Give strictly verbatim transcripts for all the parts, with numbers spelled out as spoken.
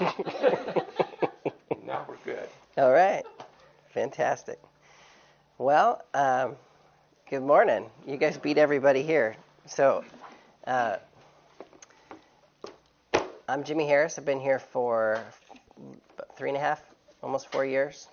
Now we're good. All right. Fantastic. Well, um, good morning. You guys beat everybody here. So, uh, I'm Jimmy Harris. I've been here for three and a half, almost four years.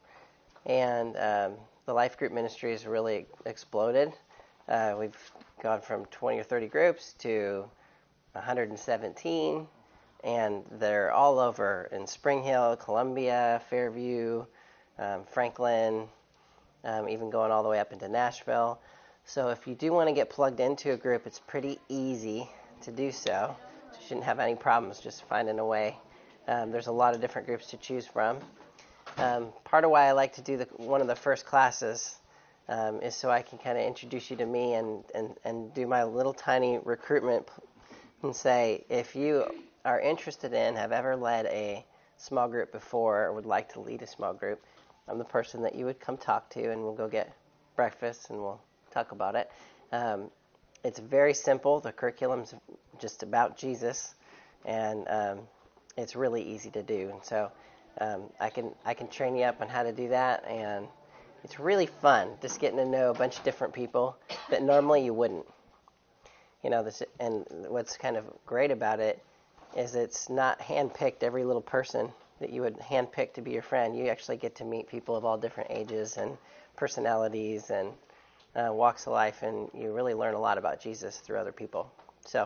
And um, the Life Group Ministry has really exploded. Uh, we've gone from twenty or thirty groups to one hundred seventeen. And they're all over in Spring Hill, Columbia, Fairview, um, Franklin, um, even going all the way up into Nashville. So if you do want to get plugged into a group, it's pretty easy to do so. You shouldn't have any problems just finding a way. Um, there's a lot of different groups to choose from. Um, part of why I like to do the, one of the first classes um, is so I can kind of introduce you to me and, and, and do my little tiny recruitment and say, if you are interested in, have ever led a small group before, or would like to lead a small group, I'm the person that you would come talk to, and we'll go get breakfast, and we'll talk about it. Um, it's very simple. The curriculum's just about Jesus, and um, it's really easy to do. And so um, I can I can train you up on how to do that, and it's really fun, just getting to know a bunch of different people that normally you wouldn't. You know, this, and what's kind of great about it is it's not handpicked every little person that you would handpick to be your friend. You actually get to meet people of all different ages and personalities and uh, walks of life, and you really learn a lot about Jesus through other people. So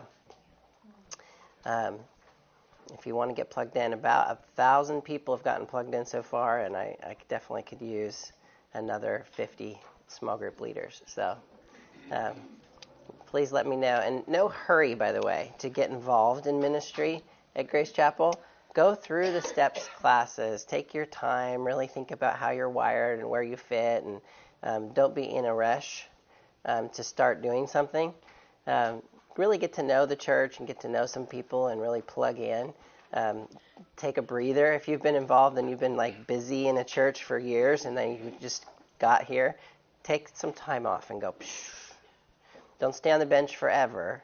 um, if you want to get plugged in, about a thousand people have gotten plugged in so far, and I, I definitely could use another fifty small group leaders. So um, please let me know. And no hurry, by the way, to get involved in ministry at Grace Chapel. Go through the steps classes. Take your time. Really think about how you're wired and where you fit. And um, don't be in a rush um, to start doing something. Um, really get to know the church and get to know some people and really plug in. Um, take a breather. If you've been involved and you've been like busy in a church for years and then you just got here, take some time off and go, psh. Don't stay on the bench forever,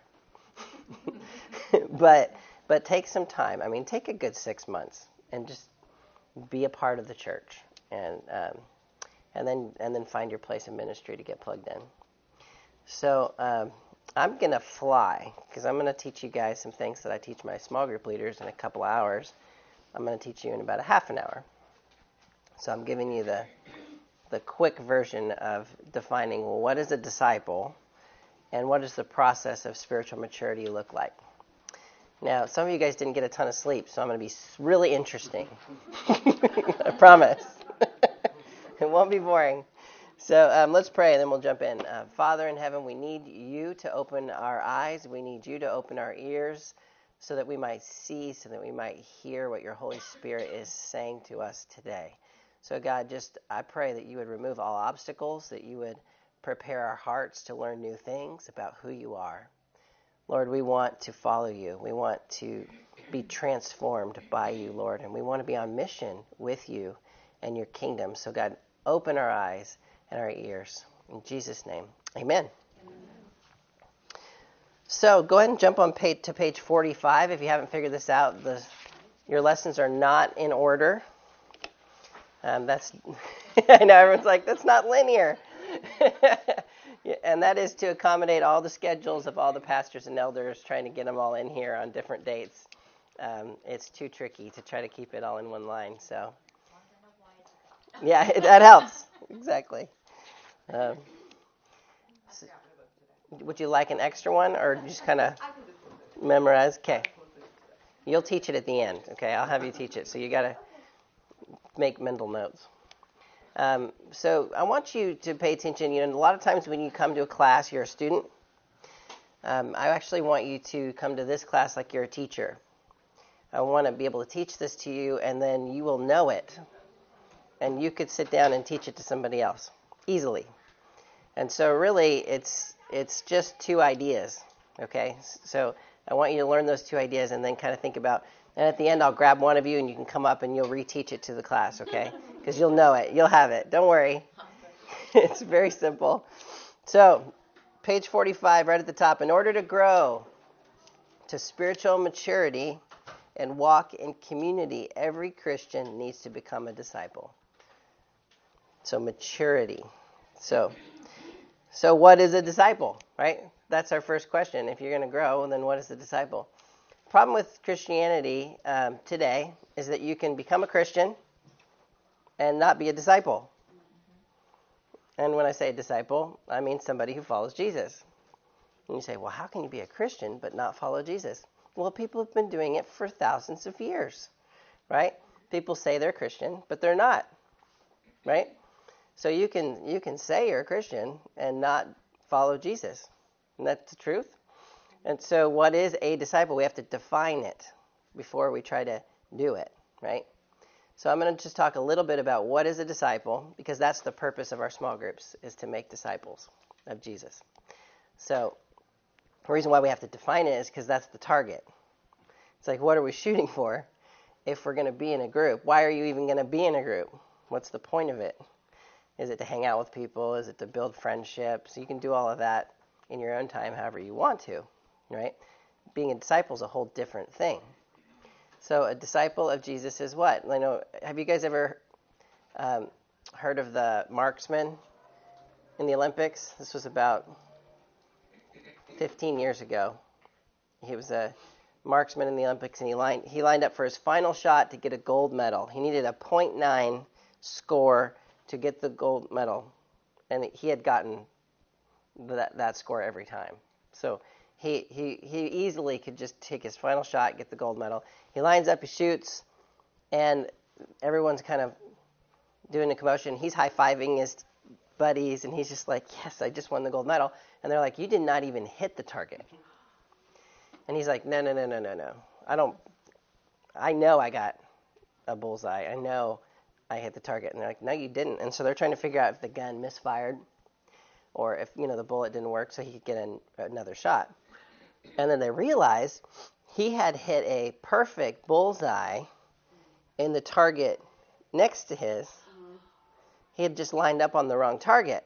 but but take some time. I mean, take a good six months and just be a part of the church, and um, and then and then find your place in ministry to get plugged in. So um, I'm gonna fly because I'm gonna teach you guys some things that I teach my small group leaders in a couple hours. I'm gonna teach you in about a half an hour. So I'm giving you the the quick version of defining, well, what is a disciple? And what does the process of spiritual maturity look like? Now, some of you guys didn't get a ton of sleep, so I'm going to be really interesting. I promise. It won't be boring. So um, let's pray, and then we'll jump in. Uh, Father in heaven, we need you to open our eyes. We need you to open our ears so that we might see, so that we might hear what your Holy Spirit is saying to us today. So, God, just I pray that you would remove all obstacles, that you would prepare our hearts to learn new things about who you are. Lord, we want to follow you. We want to be transformed by you, Lord, and we want to be on mission with you and your kingdom. So, God, open our eyes and our ears. In Jesus' name, amen. Amen. So go ahead and jump on page, to page forty-five if you haven't figured this out. The, your lessons are not in order. Um, that's I know everyone's like, that's not linear. And that is to accommodate all the schedules of all the pastors and elders, trying to get them all in here on different dates. Um, it's too tricky to try to keep it all in one line. So, yeah, that helps. Exactly. Um, so, would you like an extra one, or just kind of memorize? Okay. You'll teach it at the end. Okay, I'll have you teach it. So you got to make mental notes. Um, so I want you to pay attention. You know, a lot of times when you come to a class, you're a student. Um, I actually want you to come to this class like you're a teacher. I want to be able to teach this to you, and then you will know it. And you could sit down and teach it to somebody else easily. And so really, it's it's just two ideas, okay? So I want you to learn those two ideas and then kind of think about, and at the end, I'll grab one of you, and you can come up and you'll reteach it to the class, okay? Because you'll know it. You'll have it. Don't worry. It's very simple. So, page forty-five, right at the top. In order to grow to spiritual maturity, and walk in community, every Christian needs to become a disciple. So maturity. So, so what is a disciple, right? That's our first question. If you're going to grow, then what is a disciple? Problem with Christianity um, today is that you can become a Christian and not be a disciple. And when I say disciple, I mean somebody who follows Jesus. And you say, well, how can you be a Christian but not follow Jesus? Well, people have been doing it for thousands of years, right? People say they're Christian, but they're not, right? So you can you can say you're a Christian and not follow Jesus. And that's the truth. And so what is a disciple? We have to define it before we try to do it, right? So I'm going to just talk a little bit about what is a disciple, because that's the purpose of our small groups, is to make disciples of Jesus. So the reason why we have to define it is because that's the target. It's like, what are we shooting for if we're going to be in a group? Why are you even going to be in a group? What's the point of it? Is it to hang out with people? Is it to build friendships? You can do all of that in your own time however you want to, right? Being a disciple is a whole different thing. So a disciple of Jesus is what? I know. Have you guys ever um, heard of the marksman in the Olympics? This was about fifteen years ago. He was a marksman in the Olympics, and he lined he lined up for his final shot to get a gold medal. He needed a point nine score to get the gold medal, and he had gotten that that score every time. So he he he easily could just take his final shot, get the gold medal. He lines up, he shoots, and everyone's kind of doing a commotion. He's high-fiving his buddies, and he's just like, yes, I just won the gold medal. And they're like, you did not even hit the target. And he's like, no, no, no, no, no, no. I don't, I know I got a bullseye. I know I hit the target. And they're like, no, you didn't. And so they're trying to figure out if the gun misfired or if, you know, the bullet didn't work so he could get an, another shot. And then they realized he had hit a perfect bullseye in the target next to his. He had just lined up on the wrong target.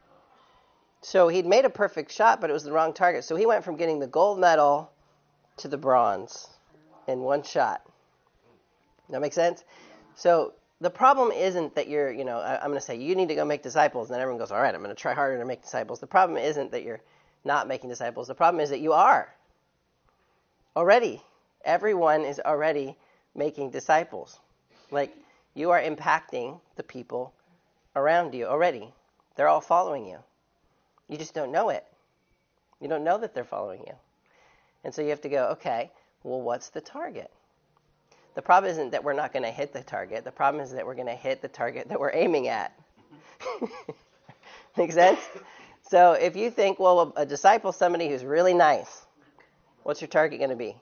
So he'd made a perfect shot, but it was the wrong target. So he went from getting the gold medal to the bronze in one shot. That make sense? So the problem isn't that you're, you know, I, I'm going to say, you need to go make disciples. And then everyone goes, all right, I'm going to try harder to make disciples. The problem isn't that you're not making disciples. The problem is that you are. Already. Everyone is already making disciples. Like, you are impacting the people around you already. They're all following you. You just don't know it. You don't know that they're following you. And so you have to go, okay, well, what's the target? The problem isn't that we're not going to hit the target. The problem is that we're going to hit the target that we're aiming at. Make sense? So if you think, well, a disciple is somebody who's really nice, what's your target going to be?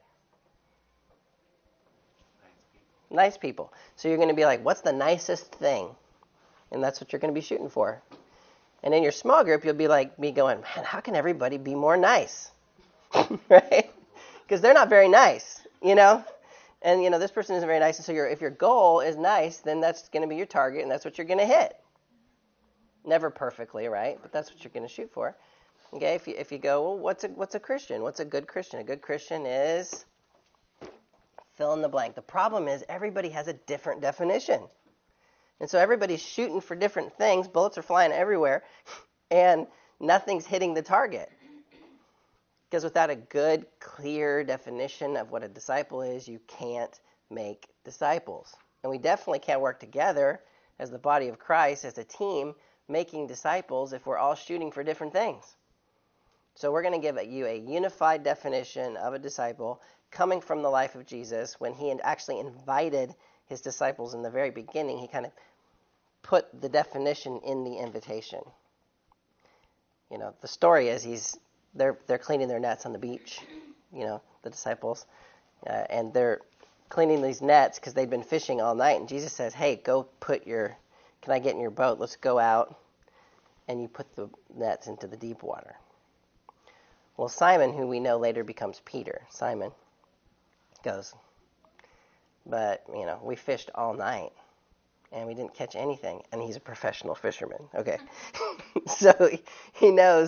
Nice people. So you're going to be like, what's the nicest thing? And that's what you're going to be shooting for. And in your small group, you'll be like me going, man, how can everybody be more nice? Right? Because they're not very nice, you know? And, you know, this person isn't very nice. And so your, if your goal is nice, then that's going to be your target, and that's what you're going to hit. Never perfectly, right? But that's what you're going to shoot for. Okay? If you, if you go, well, what's a, what's a Christian? What's a good Christian? A good Christian is fill in the blank. The problem is everybody has a different definition. And so everybody's shooting for different things. Bullets are flying everywhere, and nothing's hitting the target. Because without a good, clear definition of what a disciple is, you can't make disciples. And we definitely can't work together as the body of Christ, as a team, making disciples if we're all shooting for different things. So we're going to give you a unified definition of a disciple coming from the life of Jesus. When he actually invited his disciples in the very beginning, he kind of put the definition in the invitation. You know, the story is he's they're they're cleaning their nets on the beach, you know, the disciples, uh, and they're cleaning these nets because they've been fishing all night. And Jesus says, "Hey, go put your, can I get in your boat? Let's go out." And you put the nets into the deep water. Well, Simon, who we know later becomes Peter, Simon, goes, "But, you know, we fished all night, and we didn't catch anything." And he's a professional fisherman. Okay. So he, he knows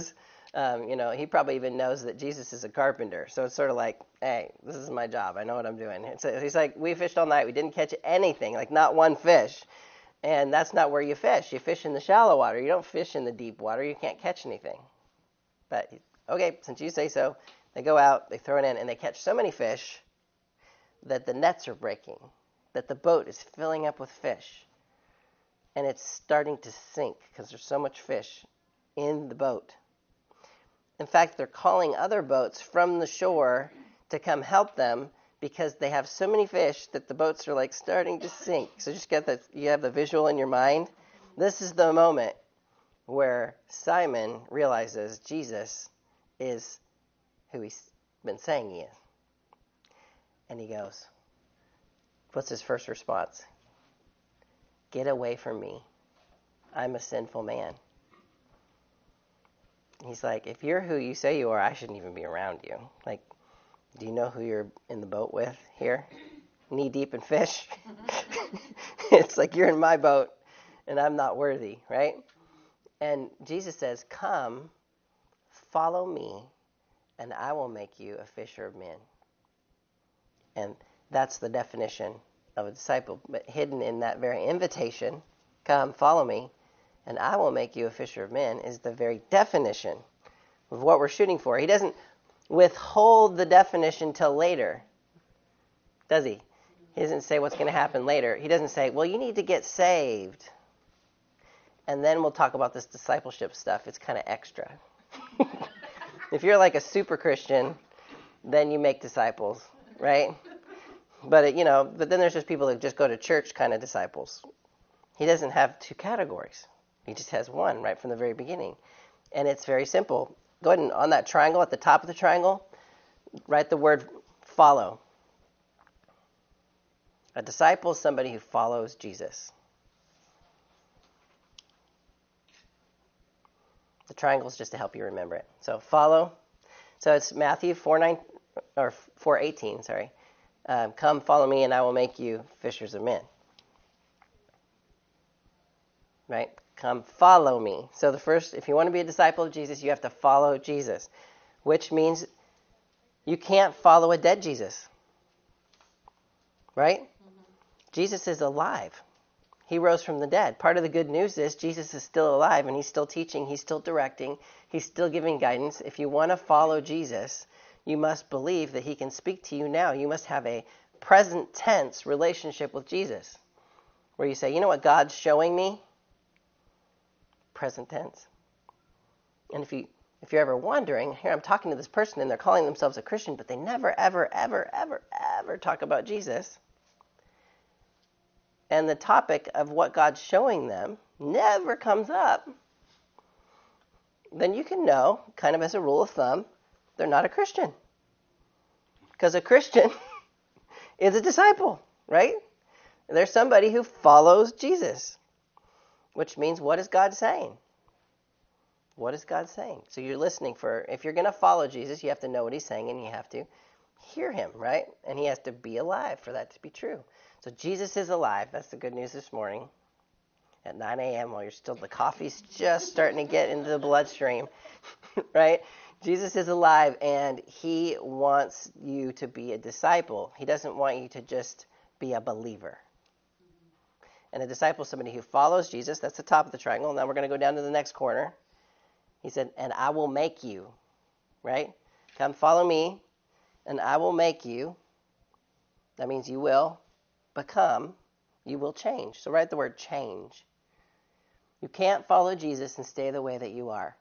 Um, you know, he probably even knows that Jesus is a carpenter. So it's sort of like, hey, this is my job. I know what I'm doing. It's, he's like, we fished all night. We didn't catch anything, like not one fish. And that's not where you fish. You fish in the shallow water. You don't fish in the deep water. You can't catch anything. But, okay, since you say so, they go out, they throw it in, and they catch so many fish that the nets are breaking, that the boat is filling up with fish. And it's starting to sink because there's so much fish in the boat. In fact, they're calling other boats from the shore to come help them because they have so many fish that the boats are like starting to sink. So just get that, you have the visual in your mind. This is the moment where Simon realizes Jesus is who he's been saying he is. And he goes, what's his first response? Get away from me. I'm a sinful man. He's like, if you're who you say you are, I shouldn't even be around you. Like, do you know who you're in the boat with here? Knee deep in fish? It's like you're in my boat and I'm not worthy, right? And Jesus says, come, follow me, and I will make you a fisher of men. And that's the definition of a disciple. But hidden in that very invitation, come, follow me, and I will make you a fisher of men, is the very definition of what we're shooting for. He doesn't withhold the definition till later, does he? He doesn't say what's going to happen later. He doesn't say, well, you need to get saved, and then we'll talk about this discipleship stuff. It's kind of extra. If you're like a super Christian, then you make disciples, right? But, it, you know, but then there's just people that just go to church kind of disciples. He doesn't have two categories. He just has one right from the very beginning. And it's very simple. Go ahead and on that triangle, at the top of the triangle, write the word follow. A disciple is somebody who follows Jesus. The triangle is just to help you remember it. So follow. So it's Matthew four nine or four eighteen. Sorry. Um, Come, follow me, and I will make you fishers of men. Right? Come, follow me. So the first, if you want to be a disciple of Jesus, you have to follow Jesus, which means you can't follow a dead Jesus. Right? Mm-hmm. Jesus is alive. He rose from the dead. Part of the good news is Jesus is still alive, and he's still teaching, he's still directing, he's still giving guidance. If you want to follow Jesus, you must believe that he can speak to you now. You must have a present tense relationship with Jesus, where you say, you know what God's showing me? Present tense. And if you if you're ever wondering, here I'm talking to this person and they're calling themselves a Christian, but they never, ever, ever, ever, ever talk about Jesus. And the topic of what God's showing them never comes up, then you can know, kind of as a rule of thumb, they're not a Christian. Because a Christian is a disciple, right? They're somebody who follows Jesus, which means, what is God saying? What is God saying? So you're listening for, if you're going to follow Jesus, you have to know what he's saying and you have to hear him, right? And he has to be alive for that to be true. So Jesus is alive. That's the good news this morning at nine a.m. while you're still, the coffee's just starting to get into the bloodstream, right? Jesus is alive, and he wants you to be a disciple. He doesn't want you to just be a believer. And a disciple is somebody who follows Jesus. That's the top of the triangle. Now we're going to go down to the next corner. He said, and I will make you, right? Come follow me, and I will make you. That means you will become, you will change. So write the word change. You can't follow Jesus and stay the way that you are.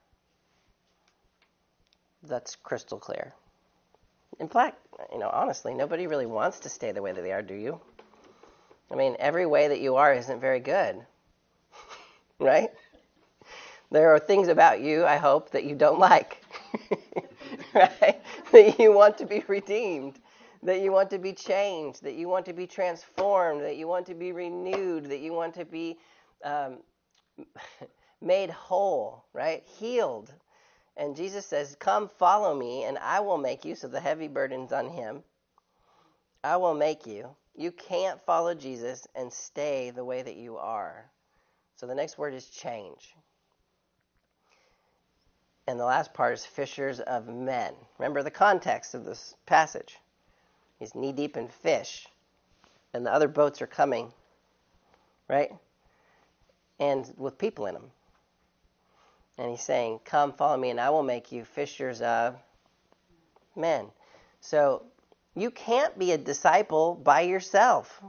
That's crystal clear. In fact, you know, honestly, nobody really wants to stay the way that they are, do you? I mean, every way that you are isn't very good, right? There are things about you, I hope, that you don't like, right? That you want to be redeemed, that you want to be changed, that you want to be transformed, that you want to be renewed, that you want to be um, made whole, right? Healed. And Jesus says, come follow me, and I will make you, so the heavy burden's on him. I will make you. You can't follow Jesus and stay the way that you are. So the next word is change. And the last part is fishers of men. Remember the context of this passage. He's knee-deep in fish, and the other boats are coming, right? And with people in them. And he's saying, come, follow me, and I will make you fishers of men. So you can't be a disciple by yourself.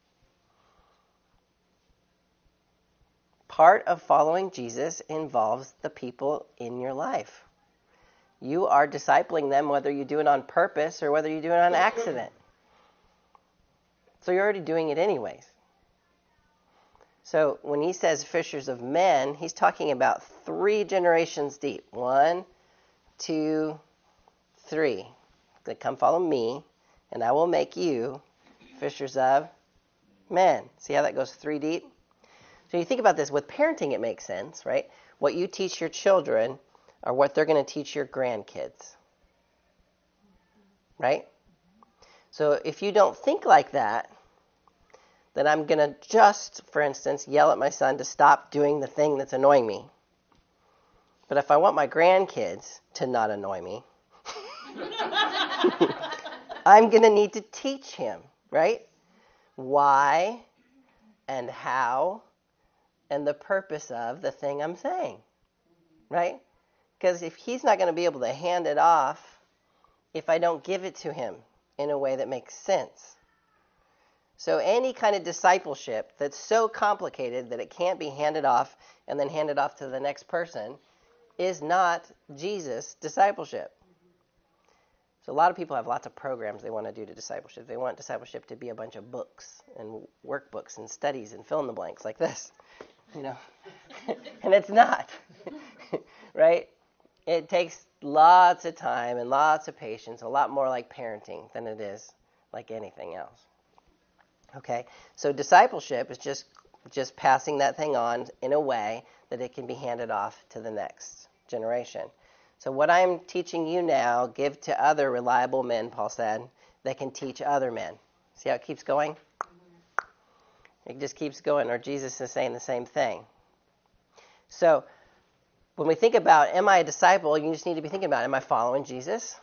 Part of following Jesus involves the people in your life. You are discipling them whether you do it on purpose or whether you do it on accident. So you're already doing it anyways. So when he says fishers of men, he's talking about three generations deep. One, two, three. They come follow me, and I will make you fishers of men. See how that goes three deep? So you think about this, with parenting it makes sense, right? What you teach your children are what they're going to teach your grandkids. Right? So if you don't think like that, then I'm going to just, for instance, yell at my son to stop doing the thing that's annoying me. But if I want my grandkids to not annoy me, I'm going to need to teach him, right? Why and how and the purpose of the thing I'm saying, right? Because if he's not going to be able to hand it off if I don't give it to him in a way that makes sense. So any kind of discipleship that's so complicated that it can't be handed off and then handed off to the next person is not Jesus discipleship. So a lot of people have lots of programs they want to do to discipleship. They want discipleship to be a bunch of books and workbooks and studies and fill in the blanks like this, you know. And it's not, right? It takes lots of time and lots of patience, a lot more like parenting than it is like anything else. Okay, so discipleship is just just passing that thing on in a way that it can be handed off to the next generation. So what I'm teaching you now, give to other reliable men, Paul said, that can teach other men. See how it keeps going? It just keeps going, or Jesus is saying the same thing. So when we think about, am I a disciple, you just need to be thinking about, am I following Jesus?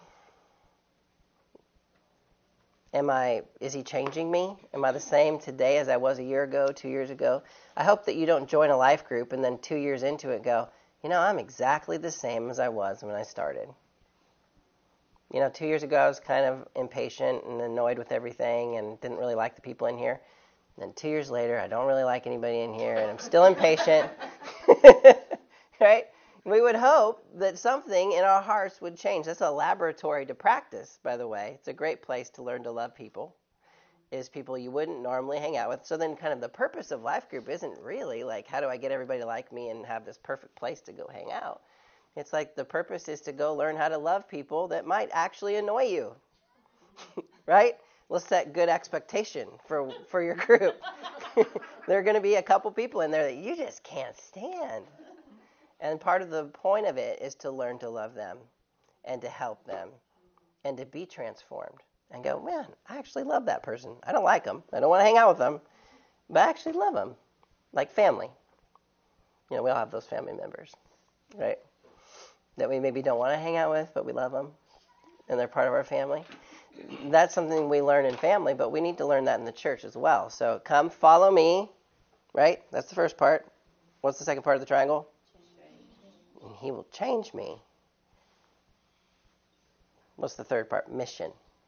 Am I, is he changing me? Am I the same today as I was a year ago, two years ago? I hope that you don't join a life group and then two years into it go, you know, I'm exactly the same as I was when I started. You know, two years ago I was kind of impatient and annoyed with everything and didn't really like the people in here. And then two years later, I don't really like anybody in here and I'm still impatient. Right? We would hope that something in our hearts would change. That's a laboratory to practice, by the way. It's a great place to learn to love people, is people you wouldn't normally hang out with. So then kind of the purpose of life group isn't really like, how do I get everybody to like me and have this perfect place to go hang out? It's like the purpose is to go learn how to love people that might actually annoy you, right? Let's set good expectation for, for your group. There are going to be a couple people in there that you just can't stand. And part of the point of it is to learn to love them and to help them and to be transformed and go, man, I actually love that person. I don't like them. I don't want to hang out with them, but I actually love them, like family. You know, we all have those family members, right, that we maybe don't want to hang out with, but we love them, and they're part of our family. That's something we learn in family, but we need to learn that in the church as well. So come follow me, right? That's the first part. What's the second part of the triangle? And he will change me. What's the third part? Mission.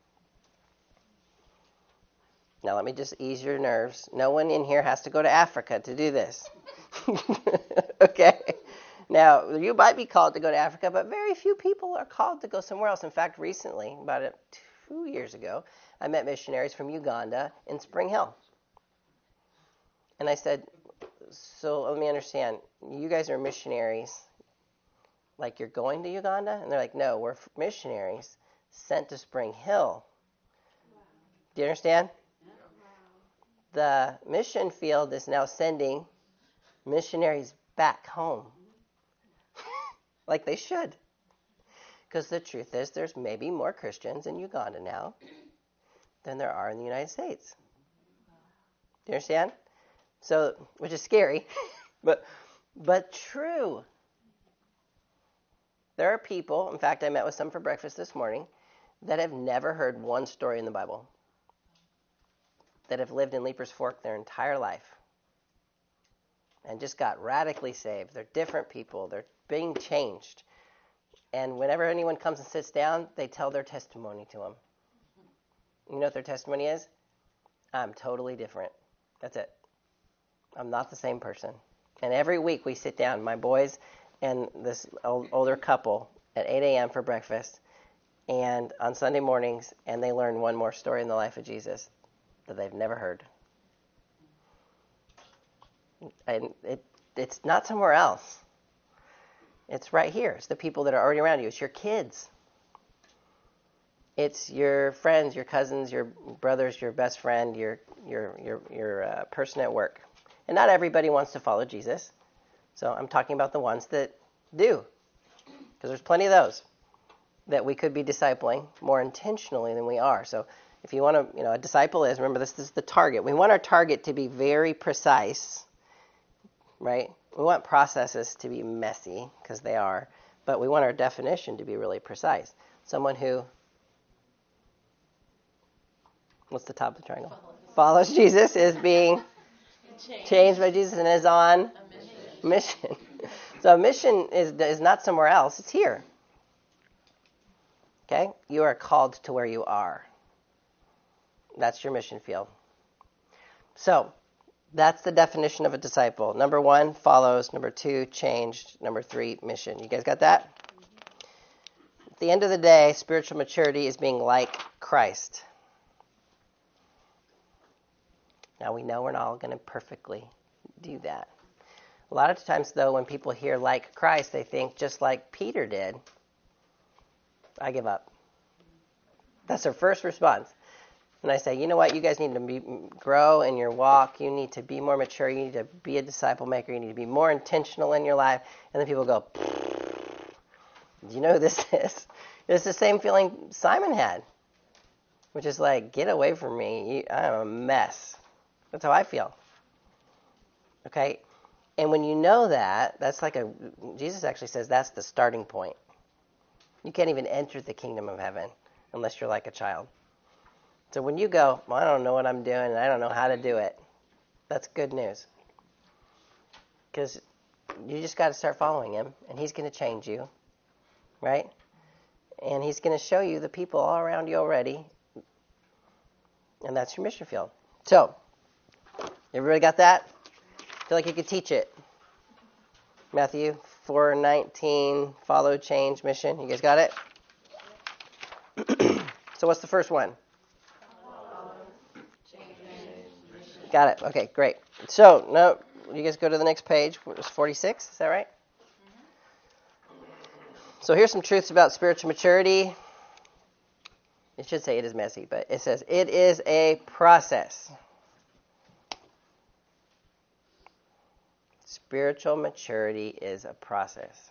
Now let me just ease your nerves. No one in here has to go to Africa to do this. Okay? Now, you might be called to go to Africa, but very few people are called to go somewhere else. In fact, recently, about a, two years ago, I met missionaries from Uganda in Spring Hill. And I said, so let me understand, you guys are missionaries, like you're going to Uganda? And they're like, no, we're missionaries sent to Spring Hill. Wow. Do you understand? Yeah. Wow. The mission field is now sending missionaries back home. Like they should. Because the truth is, there's maybe more Christians in Uganda now than there are in the United States. Do you understand? So, which is scary, but but true. There are people, in fact, I met with some for breakfast this morning, that have never heard one story in the Bible, that have lived in Leapers Fork their entire life and just got radically saved. They're different people. They're being changed. And whenever anyone comes and sits down, they tell their testimony to them. You know what their testimony is? I'm totally different. That's it. I'm not the same person. And every week we sit down, my boys and this old, older couple, at eight a.m. for breakfast, and on Sunday mornings, and they learn one more story in the life of Jesus that they've never heard. And it, it's not somewhere else. It's right here. It's the people that are already around you. It's your kids. It's your friends, your cousins, your brothers, your best friend, your your your your uh, person at work. And not everybody wants to follow Jesus. So I'm talking about the ones that do. Because there's plenty of those that we could be discipling more intentionally than we are. So if you want to, you know, a disciple is, remember this is the target. We want our target to be very precise, right? We want processes to be messy, because they are, but we want our definition to be really precise. Someone who, what's the top of the triangle? Follows, Follows Jesus is being changed. changed by Jesus and is on a mission. mission. So a mission is is not somewhere else, it's here. Okay? You are called to where you are. That's your mission field. So, that's the definition of a disciple. Number one, follows. Number two, changed. Number three, mission. You guys got that? At the end of the day, spiritual maturity is being like Christ. Now, we know we're not all going to perfectly do that. A lot of times, though, when people hear like Christ, they think just like Peter did, I give up. That's their first response. And I say, you know what, you guys need to be, grow in your walk. You need to be more mature. You need to be a disciple maker. You need to be more intentional in your life. And then people go, do you know who this is? It's the same feeling Simon had, which is like, get away from me. You, I'm a mess. That's how I feel. Okay? And when you know that, that's like a, Jesus actually says that's the starting point. You can't even enter the kingdom of heaven unless you're like a child. So when you go, well, I don't know what I'm doing, and I don't know how to do it, that's good news. Because you just got to start following him, and he's going to change you, right? And he's going to show you the people all around you already, and that's your mission field. So, everybody got that? Feel like you could teach it. Matthew four nineteen, follow, change, mission. You guys got it? So what's the first one? Got it. Okay, great. So, now, you guys go to the next page. It's forty-six, is that right? Mm-hmm. So here's some truths about spiritual maturity. It should say it is messy, but it says it is a process. Spiritual maturity is a process.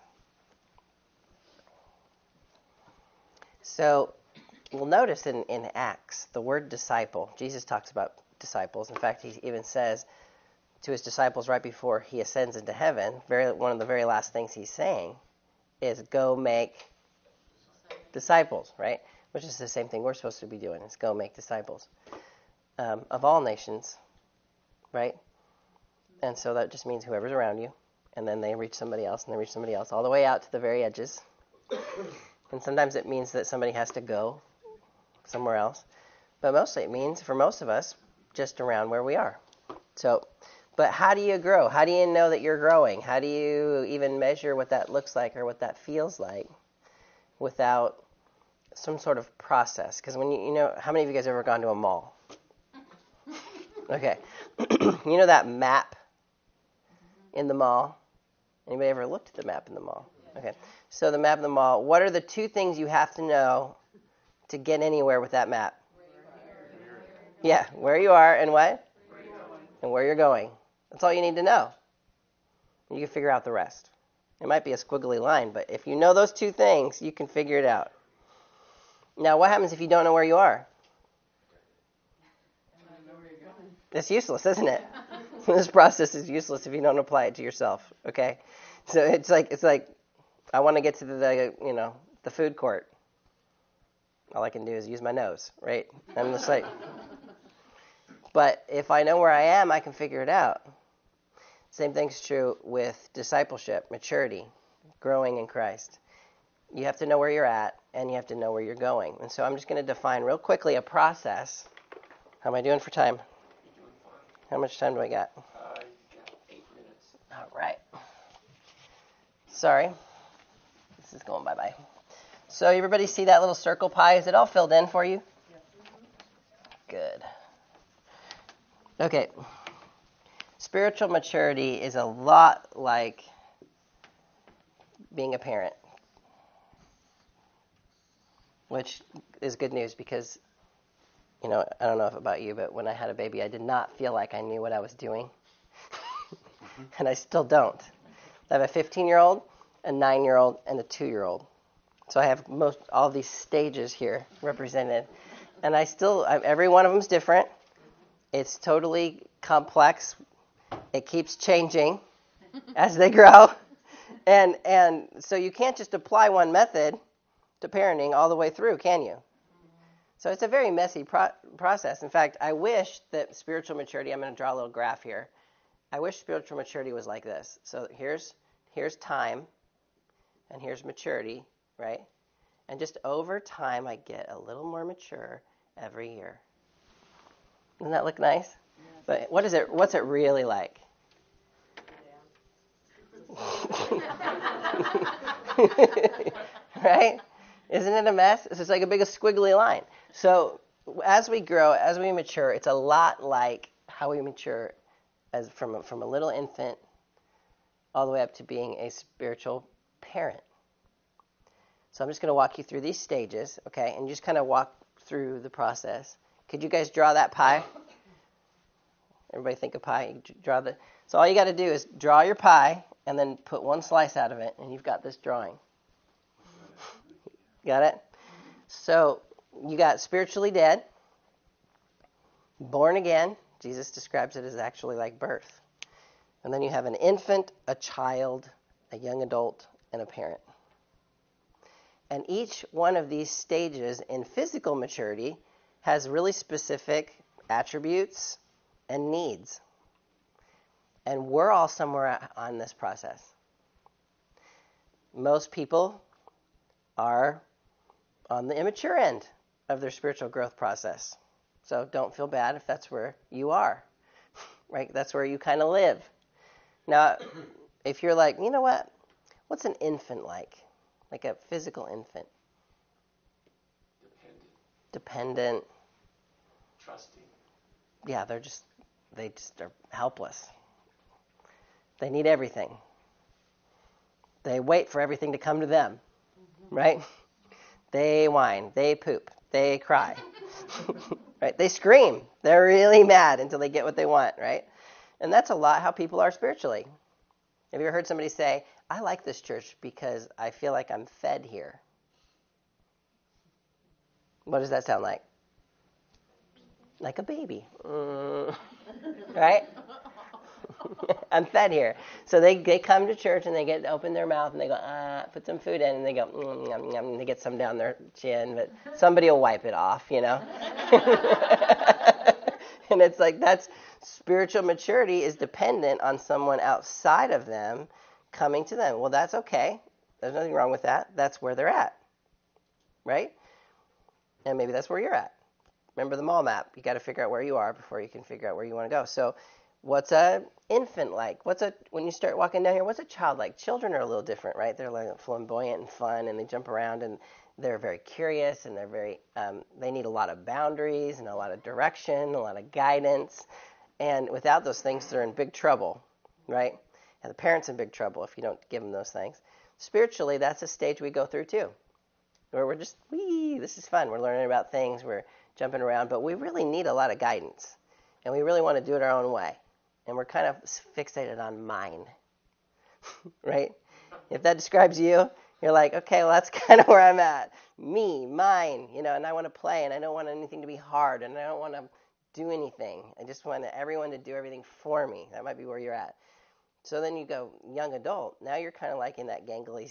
So, we'll notice in, in Acts, the word disciple, Jesus talks about disciples. In fact, he even says to his disciples right before he ascends into heaven, very one of the very last things he's saying is go make disciples, right? Which is the same thing we're supposed to be doing, is go make disciples um, of all nations, right? And so that just means whoever's around you, and then they reach somebody else, and they reach somebody else, all the way out to the very edges. And sometimes it means that somebody has to go somewhere else. But mostly it means, for most of us, just around where we are. So, but how do you grow? How do you know that you're growing? How do you even measure what that looks like or what that feels like without some sort of process? Because when you, you know, how many of you guys have ever gone to a mall? Okay. You know that map in the mall? Anybody ever looked at the map in the mall? Okay. So the map in the mall, what are the two things you have to know to get anywhere with that map? Yeah, where you are and what? Where and where you're going. That's all you need to know. You can figure out the rest. It might be a squiggly line, but if you know those two things, you can figure it out. Now, what happens if you don't know where you are? It's useless, isn't it? This process is useless if you don't apply it to yourself, okay? So it's like, it's like I want to get to the, you know, the food court. All I can do is use my nose, right? I'm just like, but if I know where I am, I can figure it out. Same thing's true with discipleship, maturity, growing in Christ. You have to know where you're at, and you have to know where you're going. And so I'm just going to define real quickly a process. How am I doing for time? How much time do I got? Uh, you got eight minutes. All right. Sorry. This is going bye-bye. So everybody see that little circle pie? Is it all filled in for you? Good. Okay. Spiritual maturity is a lot like being a parent, which is good news because, you know, I don't know if about you, but when I had a baby, I did not feel like I knew what I was doing. And I still don't. I have a fifteen-year-old, a nine-year-old, and a two-year-old. So I have most all these stages here represented. And I still, I, every one of them is different. It's totally complex. It keeps changing as they grow. And and so you can't just apply one method to parenting all the way through, can you? So it's a very messy pro- process. In fact, I wish that spiritual maturity, I'm going to draw a little graph here. I wish spiritual maturity was like this. So here's here's time, and here's maturity, right? And just over time, I get a little more mature every year. Doesn't that look nice? Yeah. But what is it? What's it really like? Right? Isn't it a mess? It's just like a big squiggly line. So as we grow, as we mature, it's a lot like how we mature as from a, from a little infant all the way up to being a spiritual parent. So I'm just going to walk you through these stages, okay, and just kind of walk through the process. Could you guys draw that pie? Everybody think of pie. You draw the. So all you got to do is draw your pie and then put one slice out of it, and you've got this drawing. Got it? So you got spiritually dead, born again. Jesus describes it as actually like birth. And then you have an infant, a child, a young adult, and a parent. And each one of these stages in physical maturity has really specific attributes and needs. And we're all somewhere on this process. Most people are on the immature end of their spiritual growth process. So don't feel bad if that's where you are, right? That's where you kind of live. Now, if you're like, you know what? What's an infant like? Like a physical infant? Dependent. Dependent. Trusting. Yeah, they're just, they just are helpless. They need everything. They wait for everything to come to them, mm-hmm. right? They whine, they poop, they cry, right? They scream. They're really mad until they get what they want, right? And that's a lot how people are spiritually. Have you ever heard somebody say, I like this church because I feel like I'm fed here? What does that sound like? Like a baby, mm. right? I'm fed here. So they, they come to church and they get open their mouth and they go, ah, put some food in, and they go, mm, yum, yum, and they get some down their chin, but somebody will wipe it off, you know? And it's like that's spiritual maturity is dependent on someone outside of them coming to them. Well, that's okay. There's nothing wrong with that. That's where they're at, right? And maybe that's where you're at. Remember the mall map. You got to figure out where you are before you can figure out where you want to go. So what's a infant like? What's a when you start walking down here, what's a child like? Children are a little different, right? They're like flamboyant and fun, and they jump around, and they're very curious, and they're very um, they need a lot of boundaries and a lot of direction, a lot of guidance. And without those things, they're in big trouble, right? And the parent's in big trouble if you don't give them those things. Spiritually, that's a stage we go through too, where we're just, wee, this is fun. We're learning about things. We're jumping around, but we really need a lot of guidance, and we really want to do it our own way. And we're kind of fixated on mine, right? If that describes you, you're like, okay, well, that's kind of where I'm at. Me, mine, you know, and I want to play, and I don't want anything to be hard, and I don't want to do anything. I just want everyone to do everything for me. That might be where you're at. So then you go young adult. Now you're kind of like in that gangly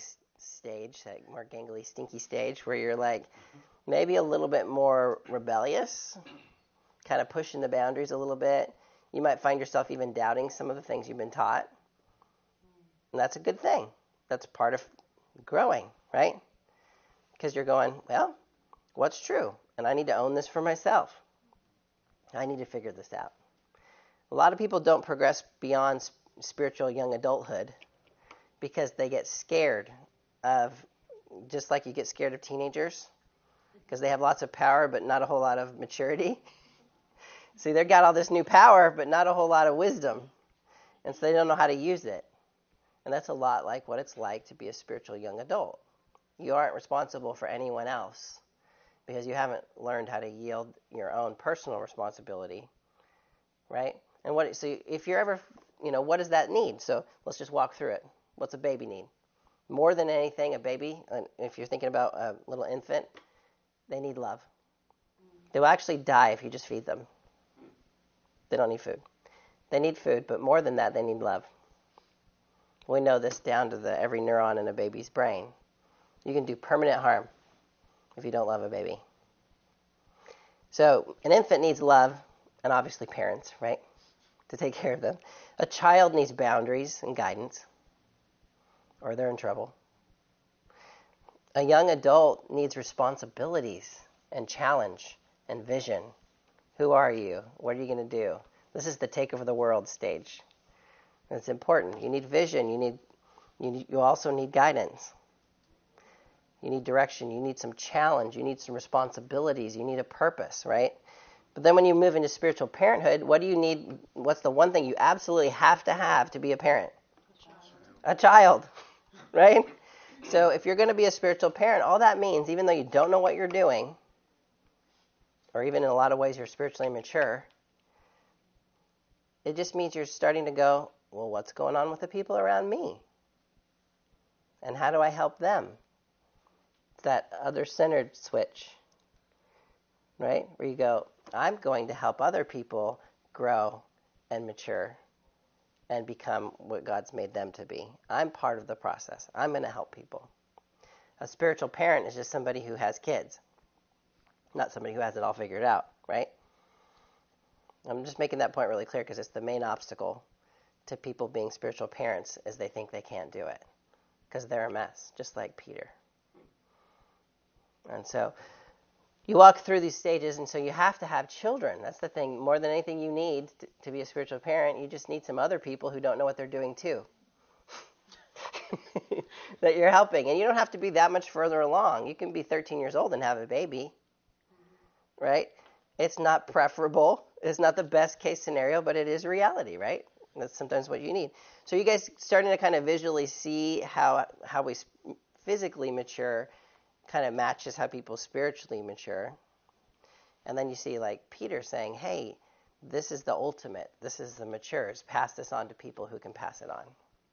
stage, that more gangly, stinky stage, where you're like maybe a little bit more rebellious, kind of pushing the boundaries a little bit. You might find yourself even doubting some of the things you've been taught. And that's a good thing. That's part of growing, right? Because you're going, well, what's true? And I need to own this for myself. I need to figure this out. A lot of people don't progress beyond spiritual young adulthood because they get scared of, just like you get scared of teenagers, because they have lots of power but not a whole lot of maturity. See, they've got all this new power but not a whole lot of wisdom, and so they don't know how to use it. And that's a lot like what it's like to be a spiritual young adult. You aren't responsible for anyone else because you haven't learned how to yield your own personal responsibility, right? And what so if you're ever, you know, what does that need? So let's just walk through it. What's a baby need? More than anything, a baby, if you're thinking about a little infant, they need love. They will actually die if you just feed them. They don't need food. They need food, but more than that, they need love. We know this down to the every neuron in a baby's brain. You can do permanent harm if you don't love a baby. So an infant needs love, and obviously parents, right, to take care of them. A child needs boundaries and guidance, or they're in trouble. A young adult needs responsibilities and challenge and vision. Who are you? What are you going to do? This is the take over the world stage. It's important. You need vision. You need. You need, you also need guidance. You need direction. You need some challenge. You need some responsibilities. You need a purpose, right? But then when you move into spiritual parenthood, what do you need? What's the one thing you absolutely have to have to be a parent? A child. A child, right? So if you're going to be a spiritual parent, all that means, even though you don't know what you're doing, or even in a lot of ways you're spiritually mature, it just means you're starting to go, well, what's going on with the people around me? And how do I help them? It's that other-centered switch, right? Where you go, I'm going to help other people grow and mature and become what God's made them to be. I'm part of the process. I'm going to help people. A spiritual parent is just somebody who has kids, not somebody who has it all figured out, right? I'm just making that point really clear because it's the main obstacle to people being spiritual parents is they think they can't do it because they're a mess, just like Peter. And so you walk through these stages, and so you have to have children. That's the thing. More than anything you need to, to be a spiritual parent, you just need some other people who don't know what they're doing too that you're helping. And you don't have to be that much further along. You can be thirteen years old and have a baby, right? It's not preferable. It's not the best case scenario, but it is reality, right? That's sometimes what you need. So you guys starting to kind of visually see how how we physically mature kind of matches how people spiritually mature. And then you see like Peter saying, hey, this is the ultimate. This is the matures. Pass this on to people who can pass it on.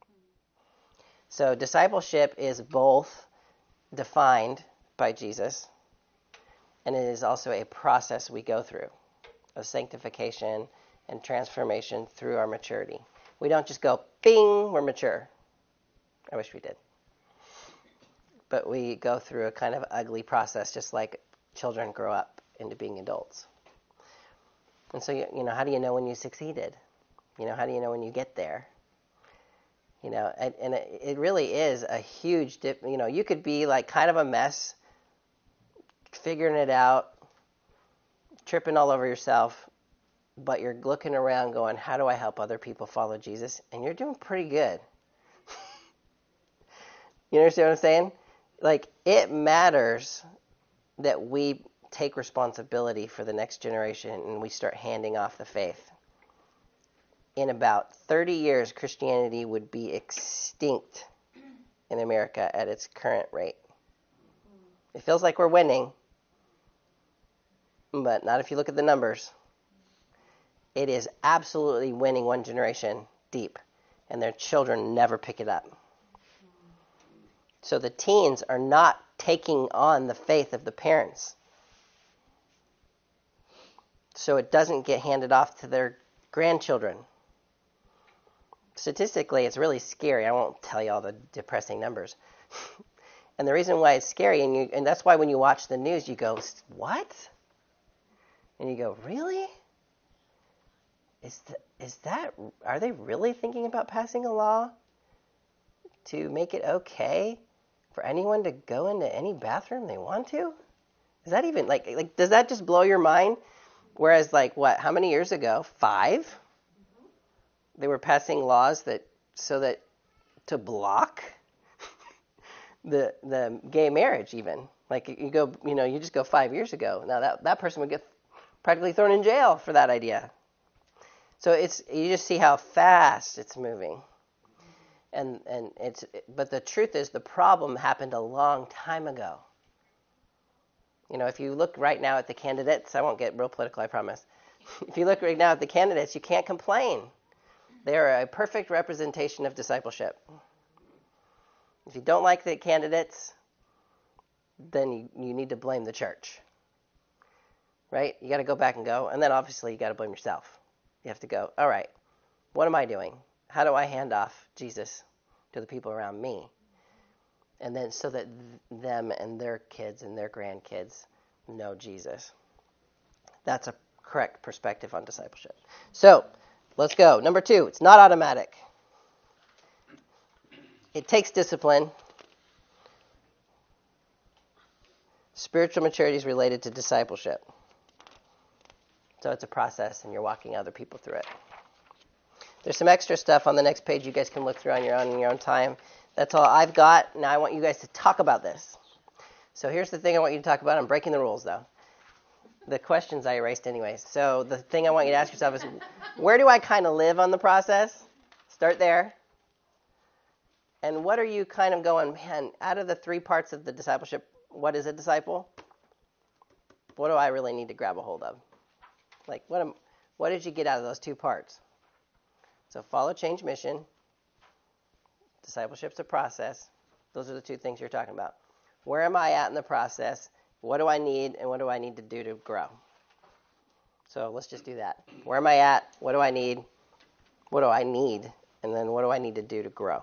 So discipleship is both defined by Jesus, and it is also a process we go through of sanctification and transformation through our maturity. We don't just go, bing, we're mature. I wish we did. But we go through a kind of ugly process, just like children grow up into being adults. And so, you know, how do you know when you succeeded? You know, how do you know when you get there? You know, and, and it, it really is a huge dip. You know, you could be like kind of a mess, figuring it out, tripping all over yourself, but you're looking around going, how do I help other people follow Jesus? And you're doing pretty good. You understand what I'm saying? Like, it matters that we take responsibility for the next generation and we start handing off the faith. In about thirty years, Christianity would be extinct in America at its current rate. It feels like we're winning, but not if you look at the numbers. It is absolutely winning one generation deep, and their children never pick it up. So the teens are not taking on the faith of the parents. So it doesn't get handed off to their grandchildren. Statistically, it's really scary. I won't tell you all the depressing numbers. And the reason why it's scary, and, you, and that's why when you watch the news, you go, what? And you go, really? Is, th- is that, are they really thinking about passing a law to make it okay for anyone to go into any bathroom they want to? Is that even, like, like does that just blow your mind? Whereas, like, what, how many years ago? Five? They were passing laws that, so that, to block the the gay marriage even. Like, you go, you know, you just go five years ago. Now, that, that person would get practically thrown in jail for that idea. So it's, you just see how fast it's moving. And, and it's, but the truth is the problem happened a long time ago. You know, if you look right now at the candidates, I won't get real political, I promise. If you look right now at the candidates, you can't complain. They are a perfect representation of discipleship. If you don't like the candidates, then you, you need to blame the church. Right? You got to go back and go. And then obviously you got to blame yourself. You have to go, all right, what am I doing? How do I hand off Jesus to the people around me? And then so that th- them and their kids and their grandkids know Jesus. That's a correct perspective on discipleship. So, let's go. Number two, it's not automatic. It takes discipline. Spiritual maturity is related to discipleship. So it's a process, and you're walking other people through it. There's some extra stuff on the next page you guys can look through on your own in your own time. That's all I've got. Now I want you guys to talk about this. So here's the thing I want you to talk about. I'm breaking the rules, though. The questions I erased anyways. So the thing I want you to ask yourself is, where do I kind of live on the process? Start there. And what are you kind of going, man, out of the three parts of the discipleship, what is a disciple? What do I really need to grab a hold of? Like, what am, what did you get out of those two parts? So follow, change, mission. Discipleship's a process. Those are the two things you're talking about. Where am I at in the process? What do I need, and what do I need to do to grow? So let's just do that. Where am I at? What do I need? What do I need? And then what do I need to do to grow?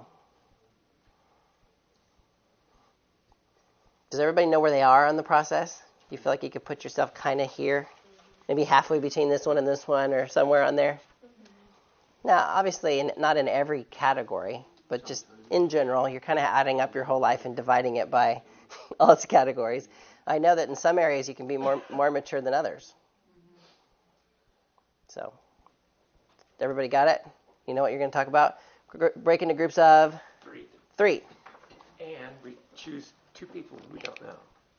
Does everybody know where they are on the process? Do you feel like you could put yourself kind of here? Maybe halfway between this one and this one, or somewhere on there? Now, obviously, in, not in every category, but just in general, you're kind of adding up your whole life and dividing it by all its categories. I know that in some areas you can be more more mature than others. So, everybody got it? You know what you're going to talk about? Gr- break into groups of? Three. Three. And we choose two people we don't know.